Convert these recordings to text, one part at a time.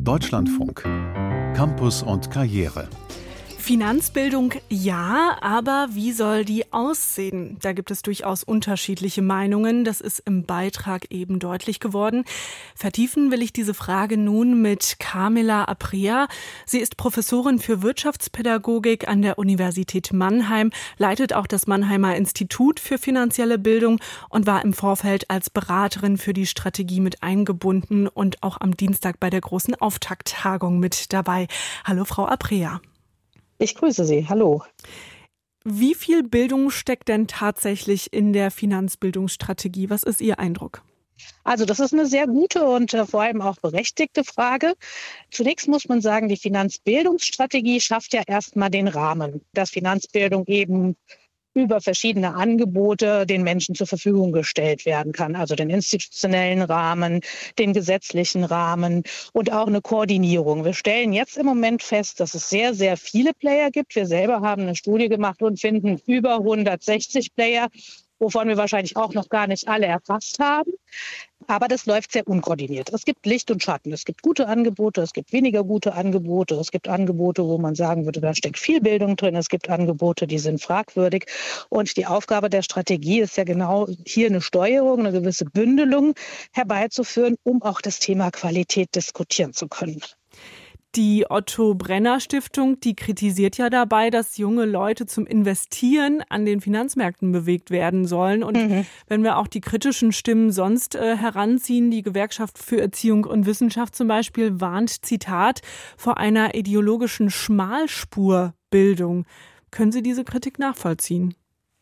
Deutschlandfunk. Campus und Karriere. Finanzbildung ja, aber wie soll die aussehen? Da gibt es durchaus unterschiedliche Meinungen. Das ist im Beitrag eben deutlich geworden. Vertiefen will ich diese Frage nun mit Carmela Aprea. Sie ist Professorin für Wirtschaftspädagogik an der Universität Mannheim, leitet auch das Mannheimer Institut für finanzielle Bildung und war im Vorfeld als Beraterin für die Strategie mit eingebunden und auch am Dienstag bei der großen Auftakttagung mit dabei. Hallo, Frau Aprea. Ich grüße Sie. Hallo. Wie viel Bildung steckt denn tatsächlich in der Finanzbildungsstrategie? Was ist Ihr Eindruck? Also das ist eine sehr gute und vor allem auch berechtigte Frage. Zunächst muss man sagen, die Finanzbildungsstrategie schafft ja erstmal den Rahmen, dass Finanzbildung eben über verschiedene Angebote den Menschen zur Verfügung gestellt werden kann. Also den institutionellen Rahmen, den gesetzlichen Rahmen und auch eine Koordinierung. Wir stellen jetzt im Moment fest, dass es sehr, sehr viele Player gibt. Wir selber haben eine Studie gemacht und finden über 160 Player, wovon wir wahrscheinlich auch noch gar nicht alle erfasst haben. Aber das läuft sehr unkoordiniert. Es gibt Licht und Schatten. Es gibt gute Angebote, es gibt weniger gute Angebote. Es gibt Angebote, wo man sagen würde, da steckt viel Bildung drin. Es gibt Angebote, die sind fragwürdig. Und die Aufgabe der Strategie ist ja genau hier eine Steuerung, eine gewisse Bündelung herbeizuführen, um auch das Thema Qualität diskutieren zu können. Die Otto-Brenner-Stiftung, die kritisiert ja dabei, dass junge Leute zum Investieren an den Finanzmärkten bewegt werden sollen. Und wenn wir auch die kritischen Stimmen sonst heranziehen, die Gewerkschaft für Erziehung und Wissenschaft zum Beispiel warnt, Zitat, vor einer ideologischen Schmalspurbildung. Können Sie diese Kritik nachvollziehen?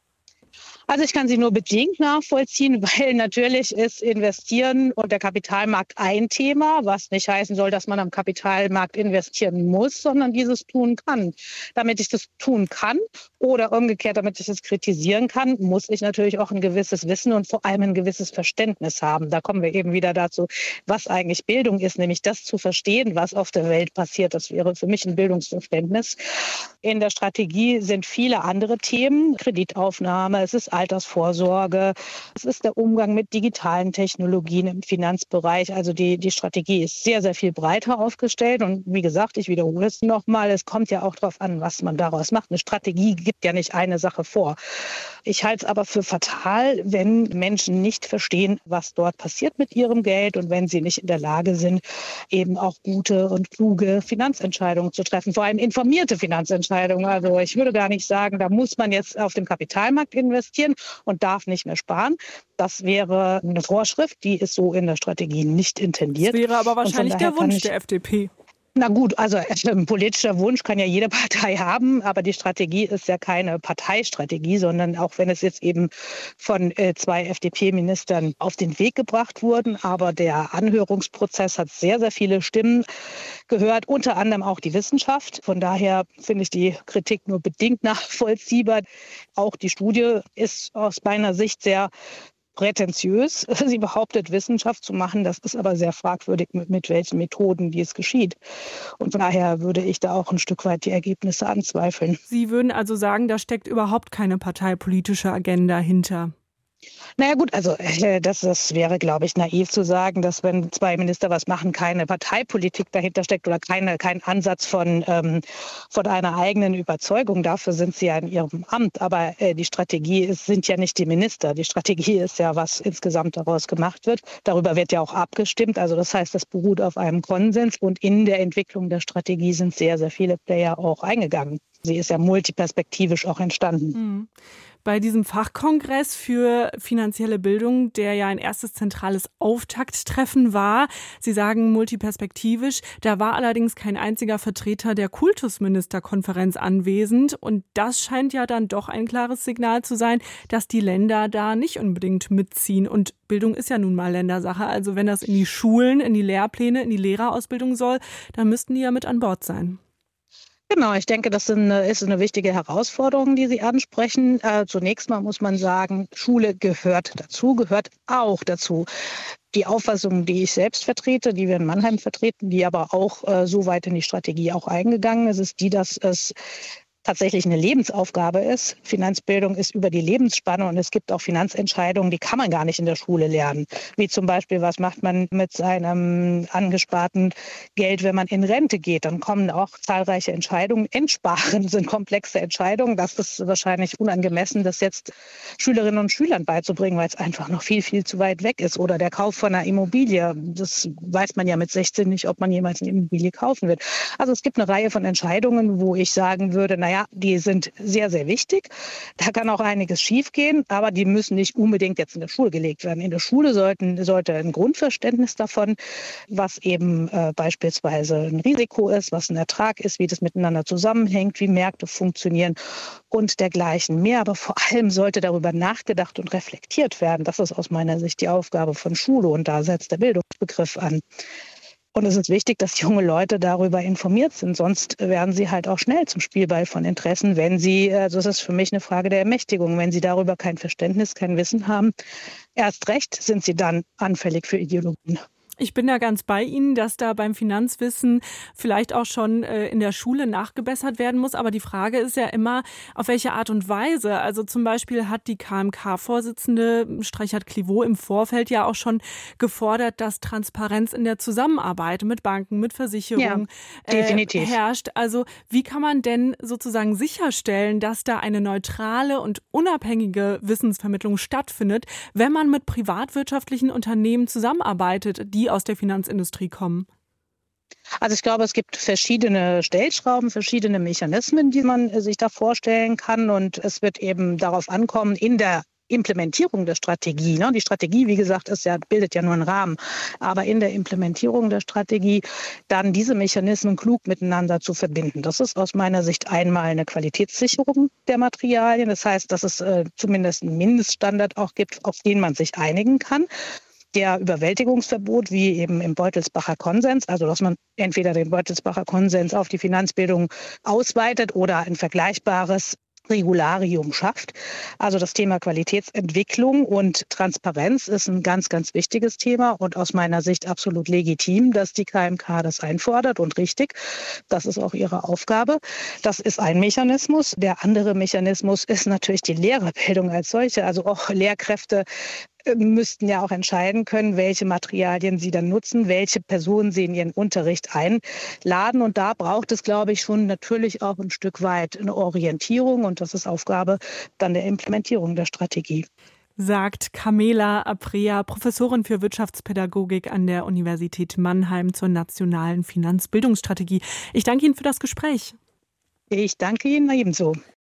Also ich kann sie nur bedingt nachvollziehen, weil natürlich ist Investieren und der Kapitalmarkt ein Thema, was nicht heißen soll, dass man am Kapitalmarkt investieren muss, sondern dieses tun kann. Damit ich das tun kann oder umgekehrt, damit ich es kritisieren kann, muss ich natürlich auch ein gewisses Wissen und vor allem ein gewisses Verständnis haben. Da kommen wir eben wieder dazu, was eigentlich Bildung ist, nämlich das zu verstehen, was auf der Welt passiert. Das wäre für mich ein Bildungsverständnis. In der Strategie sind viele andere Themen, Kreditaufnahme, es ist Altersvorsorge, es ist der Umgang mit digitalen Technologien im Finanzbereich. Also die Strategie ist sehr, sehr viel breiter aufgestellt. Und wie gesagt, ich wiederhole es nochmal, es kommt ja auch darauf an, was man daraus macht. Eine Strategie gibt ja nicht eine Sache vor. Ich halte es aber für fatal, wenn Menschen nicht verstehen, was dort passiert mit ihrem Geld und wenn sie nicht in der Lage sind, eben auch gute und kluge Finanzentscheidungen zu treffen, vor allem informierte Finanzentscheidungen. Also ich würde gar nicht sagen, da muss man jetzt auf dem Kapitalmarkt investieren und darf nicht mehr sparen. Das wäre eine Vorschrift, die ist so in der Strategie nicht intendiert. Das wäre aber wahrscheinlich der Wunsch der FDP. Na gut, also ein politischer Wunsch kann ja jede Partei haben, aber die Strategie ist ja keine Parteistrategie, sondern auch wenn es jetzt eben von 2 FDP-Ministern auf den Weg gebracht wurden, aber der Anhörungsprozess hat sehr, sehr viele Stimmen gehört, unter anderem auch die Wissenschaft. Von daher finde ich die Kritik nur bedingt nachvollziehbar. Auch die Studie ist aus meiner Sicht sehr prätentiös. Sie behauptet, Wissenschaft zu machen. Das ist aber sehr fragwürdig, mit welchen Methoden dies geschieht. Und von daher würde ich da auch ein Stück weit die Ergebnisse anzweifeln. Sie würden also sagen, da steckt überhaupt keine parteipolitische Agenda hinter? Naja gut, also das wäre, glaube ich, naiv zu sagen, dass wenn 2 Minister was machen, keine Parteipolitik dahinter steckt oder kein Ansatz von einer eigenen Überzeugung. Dafür sind sie ja in ihrem Amt. Aber die Strategie sind ja nicht die Minister. Die Strategie ist ja, was insgesamt daraus gemacht wird. Darüber wird ja auch abgestimmt. Also das heißt, das beruht auf einem Konsens. Und in der Entwicklung der Strategie sind sehr, sehr viele Player auch eingegangen. Sie ist ja multiperspektivisch auch entstanden. Bei diesem Fachkongress für finanzielle Bildung, der ja ein erstes zentrales Auftakttreffen war, Sie sagen multiperspektivisch, da war allerdings kein einziger Vertreter der Kultusministerkonferenz anwesend. Und das scheint ja dann doch ein klares Signal zu sein, dass die Länder da nicht unbedingt mitziehen. Und Bildung ist ja nun mal Ländersache. Also wenn das in die Schulen, in die Lehrpläne, in die Lehrerausbildung soll, dann müssten die ja mit an Bord sein. Genau, ich denke, das ist eine wichtige Herausforderung, die Sie ansprechen. Zunächst mal muss man sagen, Schule gehört auch dazu. Die Auffassung, die ich selbst vertrete, die wir in Mannheim vertreten, die aber auch so weit in die Strategie auch eingegangen ist, ist die, dass es tatsächlich eine Lebensaufgabe ist. Finanzbildung ist über die Lebensspanne und es gibt auch Finanzentscheidungen, die kann man gar nicht in der Schule lernen. Wie zum Beispiel, was macht man mit seinem angesparten Geld, wenn man in Rente geht? Dann kommen auch zahlreiche Entscheidungen. Entsparen sind komplexe Entscheidungen. Das ist wahrscheinlich unangemessen, das jetzt Schülerinnen und Schülern beizubringen, weil es einfach noch viel, viel zu weit weg ist. Oder der Kauf von einer Immobilie. Das weiß man ja mit 16 nicht, ob man jemals eine Immobilie kaufen wird. Also es gibt eine Reihe von Entscheidungen, wo ich sagen würde, die sind sehr, sehr wichtig. Da kann auch einiges schiefgehen, aber die müssen nicht unbedingt jetzt in der Schule gelegt werden. In der Schule sollte ein Grundverständnis davon, was eben beispielsweise ein Risiko ist, was ein Ertrag ist, wie das miteinander zusammenhängt, wie Märkte funktionieren und dergleichen mehr. Aber vor allem sollte darüber nachgedacht und reflektiert werden. Das ist aus meiner Sicht die Aufgabe von Schule und da setzt der Bildungsbegriff an. Und es ist wichtig, dass junge Leute darüber informiert sind. Sonst werden sie halt auch schnell zum Spielball von Interessen, wenn sie, also es ist für mich eine Frage der Ermächtigung, wenn sie darüber kein Verständnis, kein Wissen haben. Erst recht sind sie dann anfällig für Ideologien. Ich bin da ganz bei Ihnen, dass da beim Finanzwissen vielleicht auch schon in der Schule nachgebessert werden muss. Aber die Frage ist ja immer, auf welche Art und Weise. Also zum Beispiel hat die KMK-Vorsitzende Streichert-Clivaux im Vorfeld ja auch schon gefordert, dass Transparenz in der Zusammenarbeit mit Banken, mit Versicherungen herrscht. Also wie kann man denn sozusagen sicherstellen, dass da eine neutrale und unabhängige Wissensvermittlung stattfindet, wenn man mit privatwirtschaftlichen Unternehmen zusammenarbeitet, die aus der Finanzindustrie kommen? Also ich glaube, es gibt verschiedene Stellschrauben, verschiedene Mechanismen, die man sich da vorstellen kann. Und es wird eben darauf ankommen, in der Implementierung der Strategie. Die Strategie, wie gesagt, bildet ja nur einen Rahmen. Aber in der Implementierung der Strategie dann diese Mechanismen klug miteinander zu verbinden. Das ist aus meiner Sicht einmal eine Qualitätssicherung der Materialien. Das heißt, dass es zumindest einen Mindeststandard auch gibt, auf den man sich einigen kann. Der Überwältigungsverbot, wie eben im Beutelsbacher Konsens, also dass man entweder den Beutelsbacher Konsens auf die Finanzbildung ausweitet oder ein vergleichbares Regularium schafft. Also das Thema Qualitätsentwicklung und Transparenz ist ein ganz, ganz wichtiges Thema und aus meiner Sicht absolut legitim, dass die KMK das einfordert und richtig. Das ist auch ihre Aufgabe. Das ist ein Mechanismus. Der andere Mechanismus ist natürlich die Lehrerbildung als solche. Also auch Lehrkräfte müssten ja auch entscheiden können, welche Materialien sie dann nutzen, welche Personen sie in ihren Unterricht einladen. Und da braucht es, glaube ich, schon natürlich auch ein Stück weit eine Orientierung. Und das ist Aufgabe dann der Implementierung der Strategie. Sagt Camela Aprea, Professorin für Wirtschaftspädagogik an der Universität Mannheim zur nationalen Finanzbildungsstrategie. Ich danke Ihnen für das Gespräch. Ich danke Ihnen ebenso.